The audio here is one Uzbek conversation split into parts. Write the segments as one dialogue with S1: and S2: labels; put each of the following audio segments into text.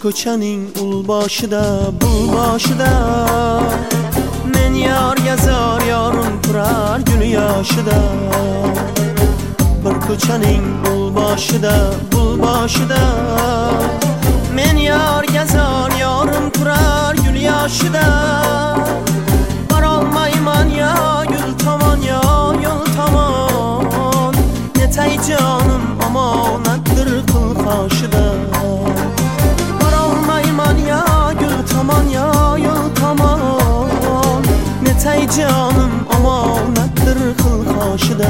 S1: ko'chaning ul boshida, bul boshida men yor yazar, yorim turar gul yoshida. Bir ko'chaning ul boshida, bul boshida men yor yazar, yorim turar gul yoshida. Borolmayman yo gul tomon, yo yo'l tomon, netay jonim omonatdir qil qoshida. Borolmayman yo gul tomon, yo yo'l tomon, netay jonim omonatdir qil qoshida.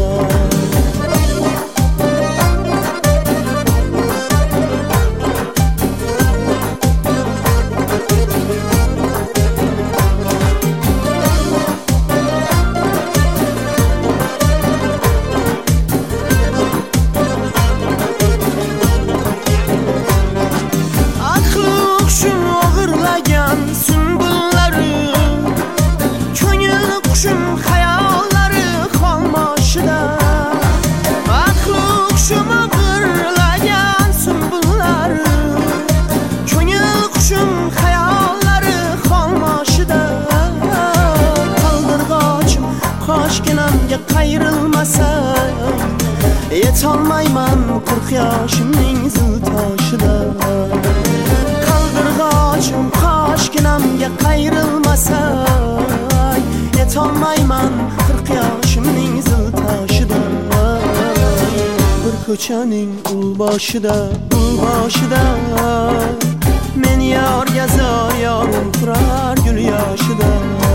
S1: Yetolmayman 40 yoshimning zil toshida. Qaldirg'ochim qoshginamga qayrilmasa, yetolmayman 40 yoshimning zil toshida. Bir ko'chaning ul boshida, bul boshida men yor yazar, yorim turar gul yoshida.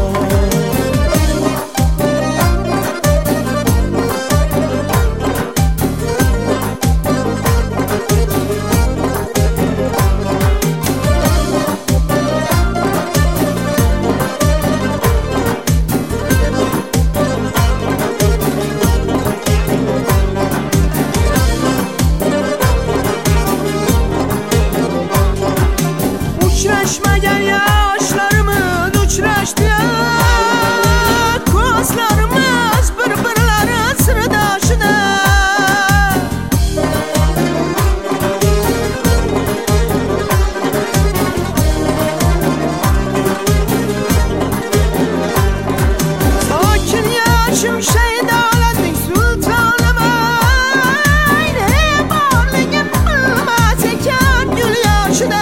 S1: Uçraşmagan yoshlarimiz uchrashdi, ko'zlarimiz bir-birlari sirdoshida. Sokin yoshim shaydolatning sultonimay, ne borligim bilmas ekan gul yoshida.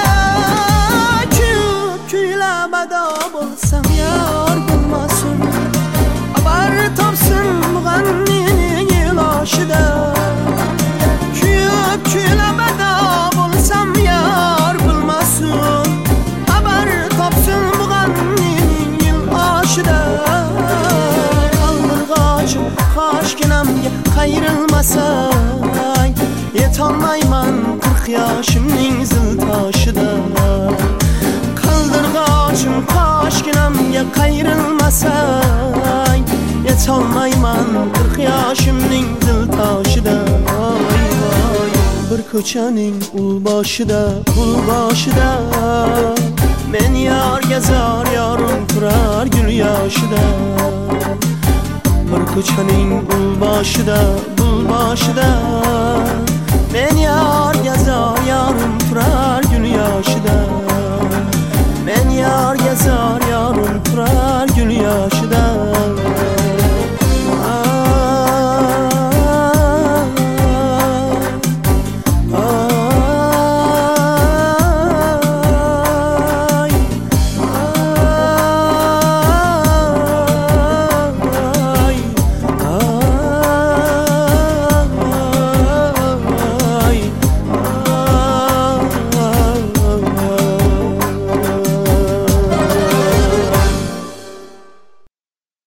S1: Bo'lsam yor bo'lmasin, xabar topsin mug'annining yoshida. Kuyib kuylabada bo'lsam yor bo'lmasin, xabar topsin mug'annining yoshida. Qaldirg'ochim qoshginamga qayrilmasa, yetolmayman 40 yoshimning zil toshida. Qaldirg'ochim qoshginamga qayrilmasa, yetolmayman 40 yoshimning dil toshida. Bir ko'chaning ul boshida, bul boshida men yor yazar, yorim turar gul yoshida. Bir ko'chaning ul boshida, bul boshida